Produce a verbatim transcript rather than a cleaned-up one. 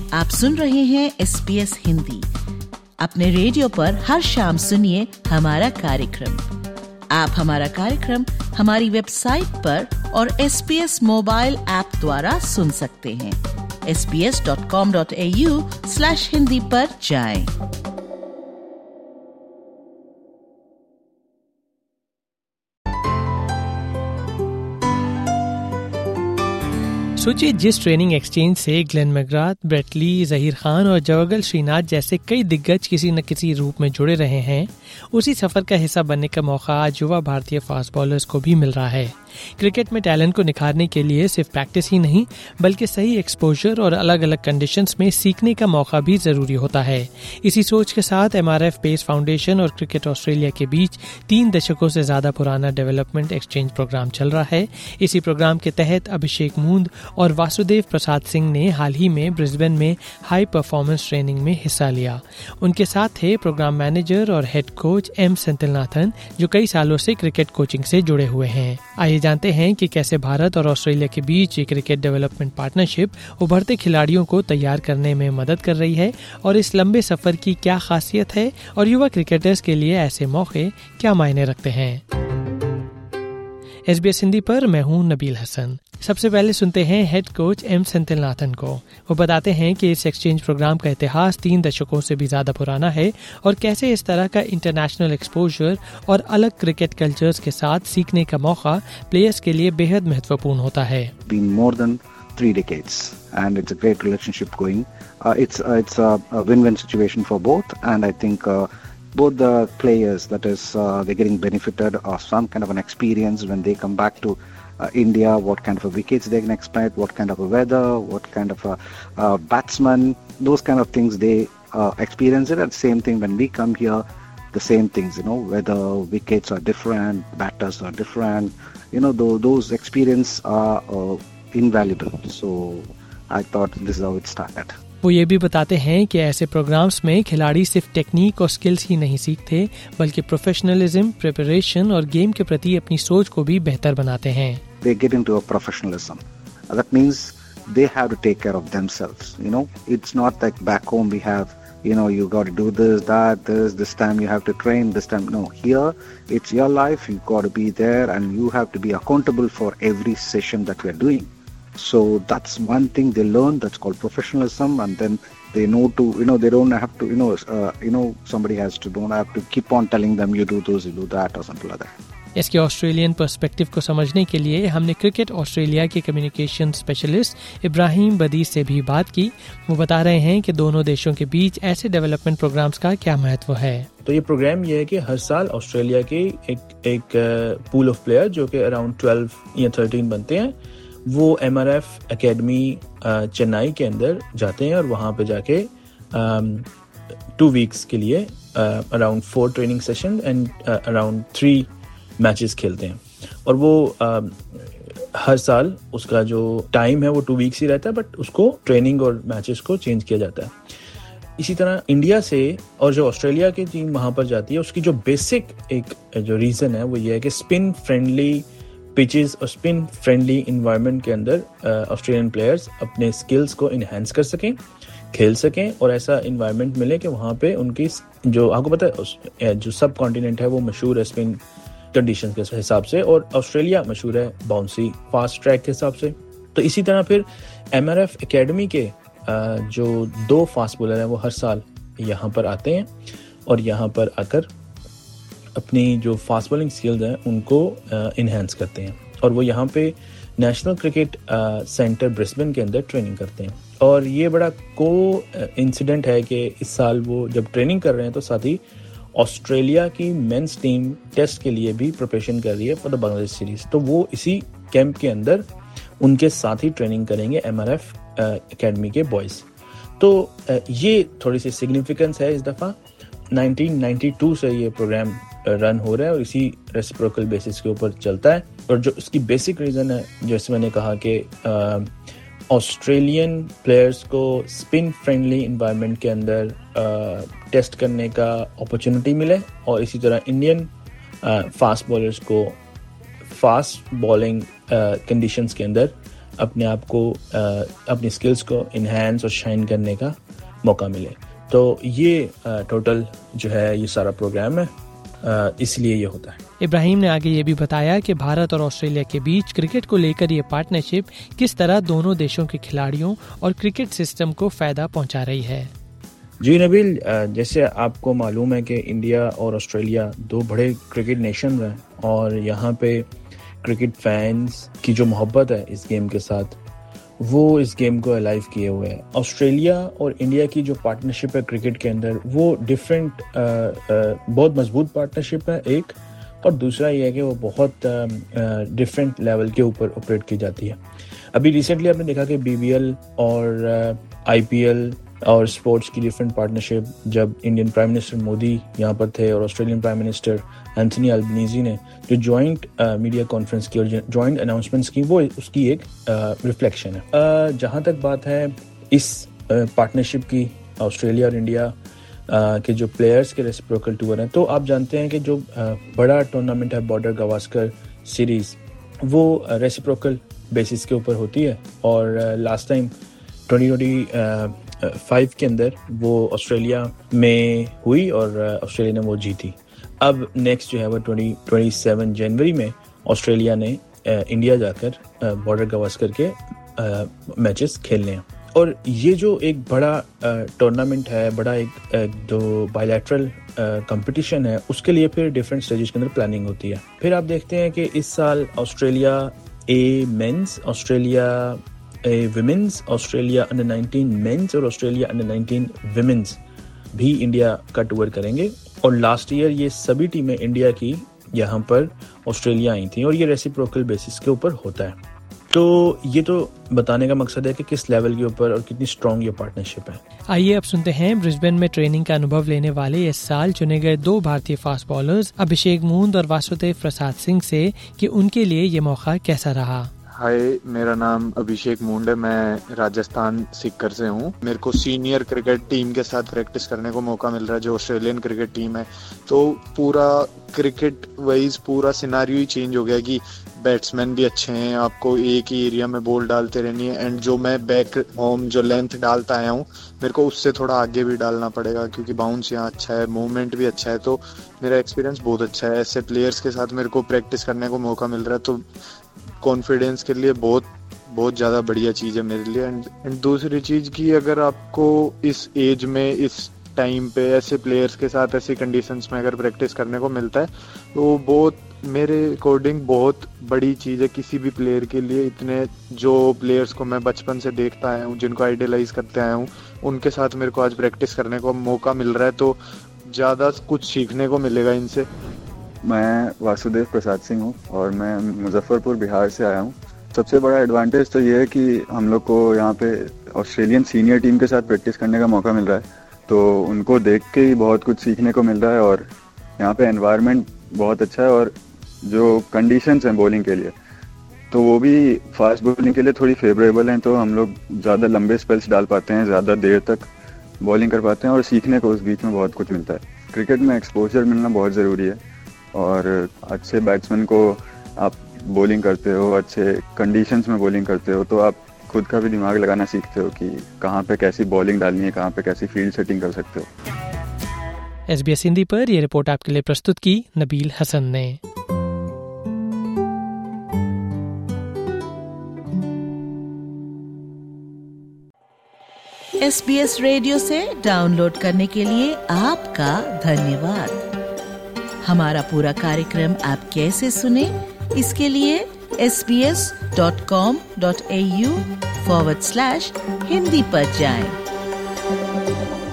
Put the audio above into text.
आप सुन रहे हैं एस बी एस हिंदी। अपने रेडियो पर हर शाम सुनिए हमारा कार्यक्रम। आप हमारा कार्यक्रम हमारी वेबसाइट पर और S B S mobile app द्वारा सुन सकते हैं। S B S dot com dot A U slash Hindi पर जाएं। सोचिए, जिस ट्रेनिंग एक्सचेंज से Glenn McGrath, Brett Lee, Zaheer Khan और जवागल श्रीनाथ जैसे कई दिग्गज किसी न किसी रूप में जुड़े रहे हैं, उसी सफर का हिस्सा बनने का मौका आज युवा भारतीय फास्ट बॉलर्स को भी मिल रहा है। क्रिकेट में टैलेंट को निखारने के लिए सिर्फ प्रैक्टिस ही नहीं, बल्कि सही एक्सपोजर और अलग अलग कंडीशंस में सीखने का मौका भी जरूरी होता है। इसी सोच के साथ M R F pace foundation और क्रिकेट ऑस्ट्रेलिया के बीच तीन दशकों से ज्यादा पुराना डेवलपमेंट एक्सचेंज प्रोग्राम चल रहा है। इसी प्रोग्राम के तहत अभिषेक मूंद और वासुदेव प्रसाद सिंह ने हाल ही में ब्रिस्बेन में हाई परफॉर्मेंस ट्रेनिंग में हिस्सा लिया। उनके साथ थे प्रोग्राम मैनेजर और हेड कोच एम सेंथिलनाथन, जो कई सालों से क्रिकेट कोचिंग से जुड़े हुए हैं। आइए जानते हैं कि कैसे भारत और ऑस्ट्रेलिया के बीच ये क्रिकेट डेवलपमेंट पार्टनरशिप उभरते खिलाड़ियों को तैयार करने में मदद कर रही है और इस लंबे सफर की क्या खासियत है और युवा क्रिकेटर्स के लिए ऐसे मौके क्या मायने रखते हैं। एस बी एस हिंदी पर मैं हूं नबील हसन। सबसे पहले सुनते हैं हेड कोच एम सेंथिलनाथन को। वो बताते हैं कि इस एक्सचेंज प्रोग्राम का इतिहास तीन दशकों से भी ज्यादा पुराना है और कैसे इस तरह का इंटरनेशनल एक्सपोजर और अलग क्रिकेट कल्चर्स के साथ सीखने का मौका प्लेयर्स के लिए बेहद महत्वपूर्ण होता है। Been more than three decades and it's a great relationship going. Uh, it's uh, it's a, a win-win situation for both, and I think uh, both the players, that is, uh, they're getting benefited of some kind of an experience when they come back to Uh, India, what kind of a wickets they can expect, what kind of a weather, what kind of a uh, batsman, those kind of things they uh, experience it. At the same thing, when we come here, the same things, you know, whether wickets are different, batters are different, you know, th- those experience are uh, invaluable. So I thought this is how it started. वो ये भी बताते हैं कि ऐसे programmes में खिलाड़ी सिर्फ टेक्निक और स्किल्स ही नहीं सीखते, बल्कि प्रोफेशनलिज्म, प्रिपरेशन और गेम के प्रति अपनी सोच को भी बेहतर बनाते हैं। They get into a professionalism. That means they have to take care of themselves. You know, it's not like back home we have, you know, you got to do this, that, this, this time you have to train, this time. No, here it's your life. You got to be there, and you have to be accountable for every session that we are doing. So that's one thing they learn, that's called professionalism, and then they know to, you know, they don't have to, you know, uh, you know, somebody has to, don't have to keep on telling them you do this, you do that, or something like that. इसके Australian perspective को समझने के लिए हमने cricket Australia के communication specialist Ibrahim Badis से भी बात की। वो बता रहे हैं कि दोनों देशों के बीच ऐसे डेवलपमेंट प्रोग्राम्स का क्या महत्व है। तो ये प्रोग्राम ये है कि हर साल ऑस्ट्रेलिया के एक एक पूल ऑफ प्लेयर जो कि अराउंड ट्वेल्व या थर्टीन बनते हैं, वो M R F academy Chennai के अंदर जाते हैं और वहाँ पे जाके टू वीक्स के लिए around four training session and around three matches खेलते हैं। और वो uh, हर साल उसका जो टाइम है वो टू वीक्स ही रहता है, बट उसको ट्रेनिंग और मैचेस को चेंज किया जाता है। इसी तरह इंडिया से और जो ऑस्ट्रेलिया की टीम वहाँ पर जाती है, उसकी जो बेसिक एक जो रीज़न है वो ये है कि स्पिन फ्रेंडली पिचेस और स्पिन फ्रेंडली इन्वायरमेंट के अंदर ऑस्ट्रेलियन प्लेयर्स अपने स्किल्स को इन्हेंस कर सकें, खेल सकें और ऐसा इन्वायरमेंट मिले कि वहाँ पे उनकी जो आपको पता है जो सब कॉन्टिनेंट है वो मशहूर है स्पिन कंडीशन के हिसाब से, और ऑस्ट्रेलिया मशहूर है बाउंसी फास्ट ट्रैक के हिसाब से। तो इसी तरह फिर एम आर एफ एकेडमी के जो दो फास्ट बॉलर हैं वो हर साल यहाँ पर आते हैं और यहाँ पर आकर अपनी जो फास्ट बॉलिंग स्किल्स हैं उनको इन्हेंस करते हैं, और वो यहाँ पे नेशनल क्रिकेट सेंटर ब्रिस्बेन के अंदर ट्रेनिंग करते हैं। और ये बड़ा को इंसिडेंट है कि इस साल वो जब ट्रेनिंग कर रहे हैं तो साथ ही ऑस्ट्रेलिया की मेंस टीम टेस्ट के लिए भी प्रिपरेशन कर रही है फॉर द बांग्लादेश सीरीज। तो वो इसी कैंप के अंदर उनके साथ ही ट्रेनिंग करेंगे एम आर एफ एकेडमी के बॉयज़। तो ये थोड़ी सी सिग्निफिकेंस है इस दफ़ा। नाइनटीन नाइंटी टू से ये प्रोग्राम रन हो रहा है और इसी रेसिप्रोकल बेसिस के ऊपर चलता है। और जो इसकी बेसिक रीज़न है, जैसे मैंने कहा कि ऑस्ट्रेलियन प्लेयर्स को स्पिन फ्रेंडली इन्वायरमेंट के अंदर टेस्ट करने का अपॉर्चुनिटी मिले, और इसी तरह इंडियन फास्ट बॉलर्स को फास्ट बॉलिंग कंडीशंस के अंदर अपने आप को अपनी स्किल्स को इन्हांस और शाइन करने का मौका मिले। तो ये टोटल जो है ये सारा प्रोग्राम है, इसलिए ये होता है। इब्राहिम ने आगे ये भी बताया कि भारत और ऑस्ट्रेलिया के बीच क्रिकेट को लेकर ये पार्टनरशिप किस तरह दोनों देशों के खिलाड़ियों और क्रिकेट सिस्टम को फायदा पहुंचा रही है। जी नबील, जैसे आपको मालूम है कि इंडिया और ऑस्ट्रेलिया दो बड़े क्रिकेट नेशन हैं और यहाँ पे क्रिकेट फैंस की जो मोहब्बत है इस गेम के साथ, वो इस गेम को अलाइव किए हुए है। ऑस्ट्रेलिया और इंडिया की जो पार्टनरशिप है क्रिकेट के अंदर, वो डिफरेंट बहुत मजबूत पार्टनरशिप है एक, और दूसरा ये है कि वो बहुत डिफरेंट लेवल के ऊपर ऑपरेट की जाती है। अभी रिसेंटली आपने देखा कि बीबीएल और आईपीएल और स्पोर्ट्स की डिफरेंट पार्टनरशिप, जब इंडियन प्राइम मिनिस्टर मोदी यहाँ पर थे और Australian prime minister Anthony Albanese ने जो जॉइंट मीडिया कॉन्फ्रेंस की और जॉइंट अनाउंसमेंट्स की, वो उसकी एक रिफ्लेक्शन uh, है। uh, जहाँ तक बात है इस पार्टनरशिप uh, की, ऑस्ट्रेलिया और इंडिया uh, के जो प्लेयर्स के रेसिप्रोकल टूर हैं, तो आप जानते हैं कि जो uh, बड़ा टूर्नामेंट है बॉर्डर गावस्कर सीरीज, वो रेसिप्रोकल uh, बेसिस के ऊपर होती है और last time twenty twenty five के अंदर वो ऑस्ट्रेलिया में हुई और ऑस्ट्रेलिया ने वो जीती। अब नेक्स्ट जो है वो ट्वेंटी ट्वेंटी सेवन जनवरी में ऑस्ट्रेलिया ने इंडिया जाकर बॉर्डर गावस्कर के मैचेस खेलने हैं। और ये जो एक बड़ा टूर्नामेंट है, बड़ा एक जो बायलैटरल कंपटीशन है, उसके लिए फिर डिफरेंट स्टेजेस के अंदर प्लानिंग होती है। फिर आप देखते हैं कि इस साल Australia A men's, Australia women's, Australia under nineteen men's और ऑस्ट्रेलिया अंडर नाइनटीन विमेंस भी इंडिया का टूर करेंगे। और लास्ट ईयर ये सभी टीमें इंडिया की यहाँ पर ऑस्ट्रेलिया आई थी और ये रेसिप्रोकल बेसिस के ऊपर होता है। तो ये तो बताने का मकसद है कि किस लेवल के ऊपर और कितनी स्ट्रॉन्ग ये पार्टनरशिप है। आइए अब सुनते हैं ब्रिस्बेन में ट्रेनिंग का अनुभव लेने वाले इस साल चुने गए दो भारतीय फास्ट बॉलर्स अभिषेक मूंद और वासुदेव प्रसाद सिंह से कि उनके लिए ये मौका कैसा रहा। हाय, मेरा नाम अभिषेक मूंड है, मैं राजस्थान सीकर से हूँ। मेरे को सीनियर क्रिकेट टीम के साथ प्रैक्टिस करने को मौका मिल रहा है, जो ऑस्ट्रेलियन क्रिकेट टीम है। तो पूरा क्रिकेट वाइज पूरा सिनारियो ही चेंज हो गया कि बैट्समैन भी अच्छे हैं, आपको एक ही एरिया में बॉल डालते रहनी है, एंड जो मैं बैक होम जो लेंथ डालता आया हूँ, मेरे को उससे थोड़ा आगे भी डालना पड़ेगा क्योंकि बाउंस यहाँ अच्छा है, मूवमेंट भी अच्छा है। तो मेरा एक्सपीरियंस बहुत अच्छा है। ऐसे प्लेयर्स के साथ मेरे को प्रैक्टिस करने को मौका मिल रहा है, तो कॉन्फिडेंस के लिए बहुत बहुत ज़्यादा बढ़िया चीज़ है मेरे लिए। एंड दूसरी चीज़ की, अगर आपको इस एज में, इस टाइम पे ऐसे प्लेयर्स के साथ ऐसी कंडीशंस में अगर प्रैक्टिस करने को मिलता है, तो बहुत मेरे अकॉर्डिंग बहुत बड़ी चीज़ है किसी भी प्लेयर के लिए। इतने जो प्लेयर्स को मैं बचपन से देखता आया हूँ, जिनको आइडियलाइज करते आया हूँ, उनके साथ मेरे को आज प्रैक्टिस करने को मौका मिल रहा है, तो ज़्यादा कुछ सीखने को मिलेगा इनसे। मैं वासुदेव प्रसाद सिंह हूँ और मैं मुजफ्फरपुर बिहार से आया हूँ। सबसे बड़ा एडवांटेज तो ये है कि हम लोग को यहाँ पे ऑस्ट्रेलियन सीनियर टीम के साथ प्रैक्टिस करने का मौका मिल रहा है, तो उनको देख के ही बहुत कुछ सीखने को मिल रहा है। और यहाँ पे एनवायरनमेंट बहुत अच्छा है और जो कंडीशंस हैं बॉलिंग के लिए, तो वो भी फास्ट बॉलिंग के लिए थोड़ी फेवरेबल हैं, तो हम लोग ज़्यादा लंबे स्पेल्स डाल पाते हैं, ज़्यादा देर तक बॉलिंग कर पाते हैं और सीखने को उस बीच में बहुत कुछ मिलता है। क्रिकेट में एक्सपोजर मिलना बहुत ज़रूरी है और अच्छे बैट्समैन को आप बॉलिंग करते हो, अच्छे कंडीशंस में बॉलिंग करते हो, तो आप खुद का भी दिमाग लगाना सीखते हो कि कहाँ पे कैसी बॉलिंग डालनी है, कहाँ पे कैसी फील्ड सेटिंग कर सकते हो। एसबीएस हिंदी पर यह रिपोर्ट आपके लिए प्रस्तुत की नबील हसन ने। एसबीएस रेडियो से डाउनलोड करने के लिए आपका धन्यवाद। हमारा पूरा कार्यक्रम आप कैसे सुने, इसके लिए S B S dot com dot A U forward slash Hindi पर जाएं।